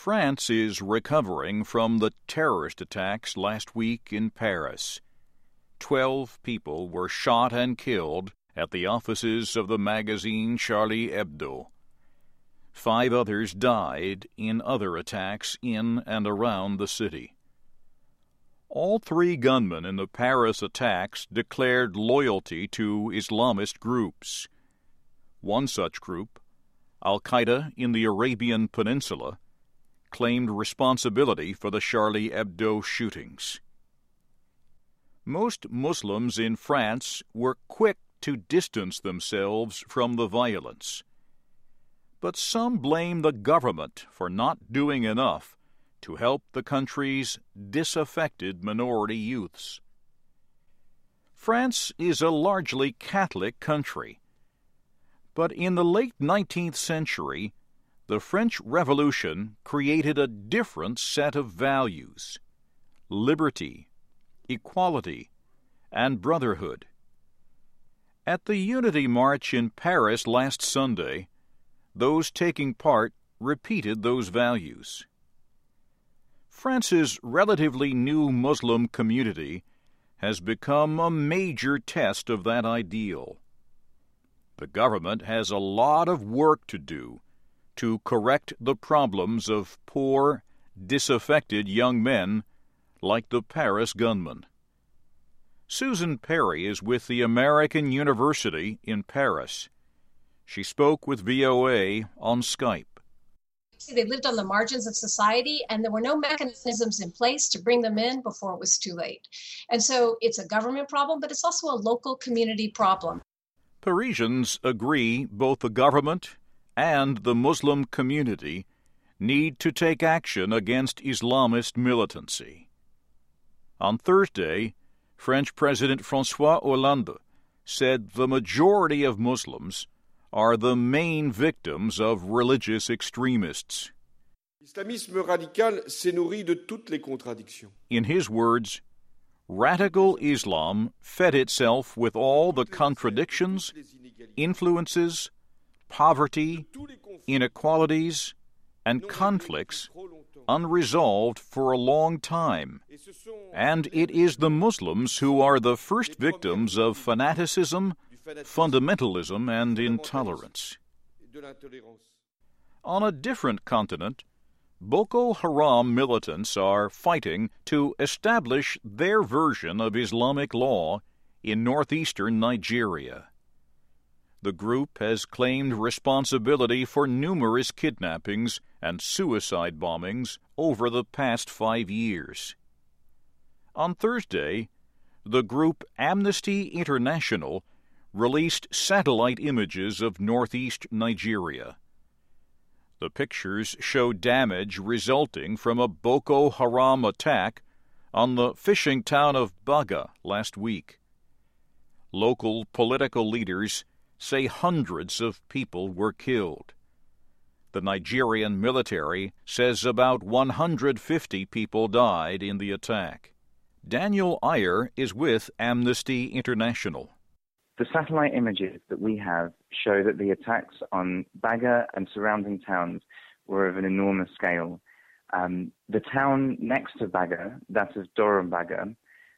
France is recovering from the terrorist attacks last week in Paris. 12 people were shot and killed at the offices of the magazine Charlie Hebdo. 5 others died in other attacks in and around the city. All 3 gunmen in the Paris attacks declared loyalty to Islamist groups. One such group, Al-Qaeda in the Arabian Peninsula, claimed responsibility for the Charlie Hebdo shootings. Most Muslims in France were quick to distance themselves from the violence. But some blame the government for not doing enough to help the country's disaffected minority youths. France is a largely Catholic country. But in the late 19th century, the French Revolution created a different set of values: liberty, equality, and brotherhood. At the Unity March in Paris last Sunday, those taking part repeated those values. France's relatively new Muslim community has become a major test of that ideal. The government has a lot of work to do to correct the problems of poor, disaffected young men like the Paris gunman. Susan Perry is with the American University in Paris. She spoke with VOA on Skype. They lived on the margins of society, and there were no mechanisms in place to bring them in before it was too late. And so it's a government problem, but it's also a local community problem. Parisians agree both the government and the Muslim community need to take action against Islamist militancy. On Thursday, French President François Hollande said the majority of Muslims are the main victims of religious extremists. L'islamisme radical s'est nourri de toutes les contradictions. In his words, radical Islam fed itself with all the contradictions, influences, poverty, inequalities, and conflicts unresolved for a long time. And it is the Muslims who are the first victims of fanaticism, fundamentalism, and intolerance. On a different continent, Boko Haram militants are fighting to establish their version of Islamic law in northeastern Nigeria. The group has claimed responsibility for numerous kidnappings and suicide bombings over the past 5 years. On Thursday, the group Amnesty International released satellite images of northeast Nigeria. The pictures show damage resulting from a Boko Haram attack on the fishing town of Baga last week. Local political leaders say hundreds of people were killed. The Nigerian military says about 150 people died in the attack. Daniel Ayer is with Amnesty International. The satellite images that we have show that the attacks on Baga and surrounding towns were of an enormous scale. The town next to Baga, that of Doron-Baga,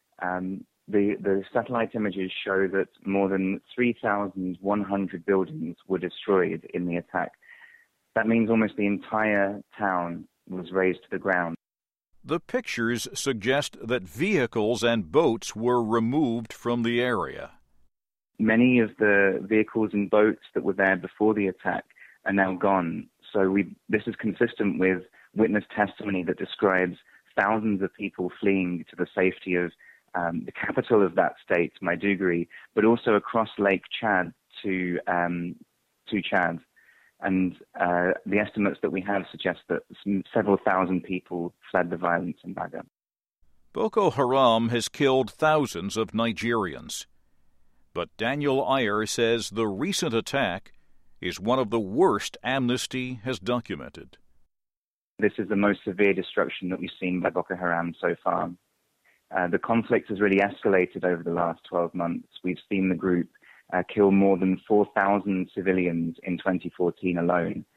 the satellite images show that more than 3,100 buildings were destroyed in the attack. That means almost the entire town was razed to the ground. The pictures suggest that vehicles and boats were removed from the area. Many of the vehicles and boats that were there before the attack are now gone. So this is consistent with witness testimony that describes thousands of people fleeing to the safety of the capital of that state, Maiduguri, but also across Lake Chad to Chad. And the estimates that we have suggest that several thousand people fled the violence in Baga. Boko Haram has killed thousands of Nigerians. But Daniel Ayer says the recent attack is one of the worst Amnesty has documented. This is the most severe destruction that we've seen by Boko Haram so far. The conflict has really escalated over the last 12 months. We've seen the group kill more than 4,000 civilians in 2014 alone.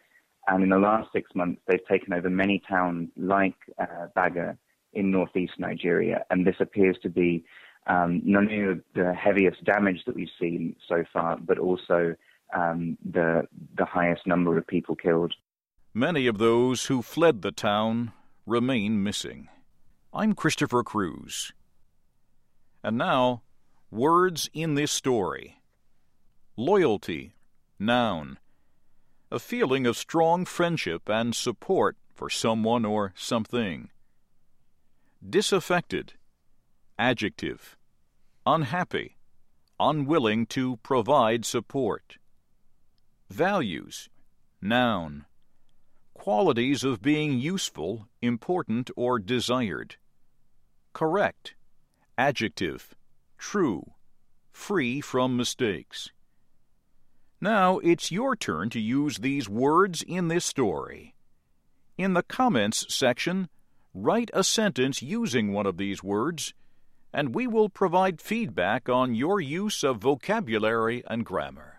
And in the last 6 months, they've taken over many towns like Baga in northeast Nigeria. And this appears to be not only the heaviest damage that we've seen so far, but also the highest number of people killed. Many of those who fled the town remain missing. I'm Christopher Cruz. And now, words in this story. Loyalty, noun. A feeling of strong friendship and support for someone or something. Disaffected, adjective. Unhappy, unwilling to provide support. Values, noun. Qualities of being useful, important, or desired. Correct, adjective. True, free from mistakes. Now it's your turn to use these words in this story. In the comments section, write a sentence using one of these words, and we will provide feedback on your use of vocabulary and grammar.